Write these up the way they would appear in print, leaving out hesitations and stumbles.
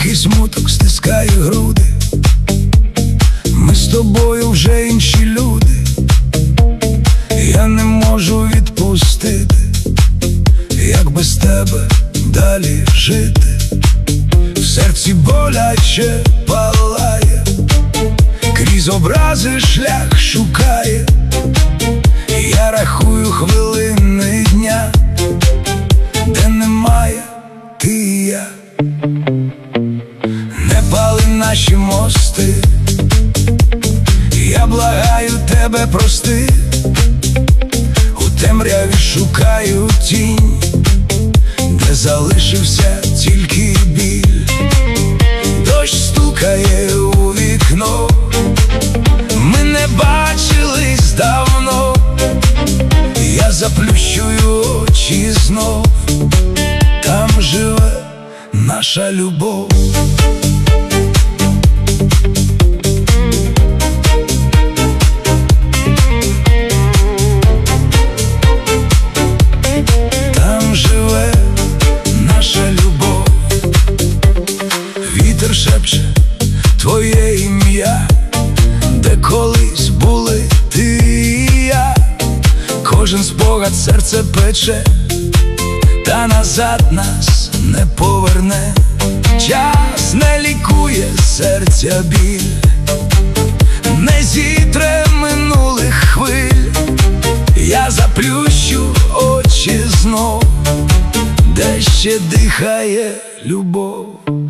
Тихий смуток стискає груди. Ми з тобою вже інші люди. Я не можу відпустити, як без тебе далі жити. В серці боляче палає, крізь образи шлях шукає. Я рахую хвилини дня, де немає ти і я. Не пали наші мости, я благаю тебе прости. У темряві шукаю тінь, де залишився тільки біль. Дощ стукає у вікно, ми не бачились давно. Я заплющую очі знов, там живе наша любов. Там живе наша любов. Вітер шепче твоє ім'я, де колись були ти і я. Кожен спогад серце пече, та назад нас не поверне. Час не лікує серця біль, не зітре минулих хвиль. Я заплющу очі знов, де ще дихає любов.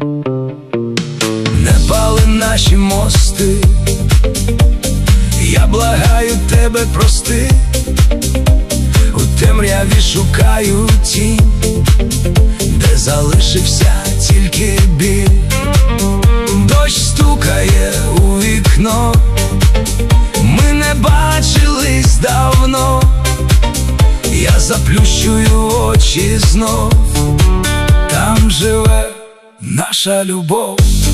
Не пали наші мости, я благаю тебе прости. У темряві шукаю тінь, де залишився тільки біль. Дощ стукає у вікно, ми не бачились давно. Я заплющую очі знов, там живе наша любов.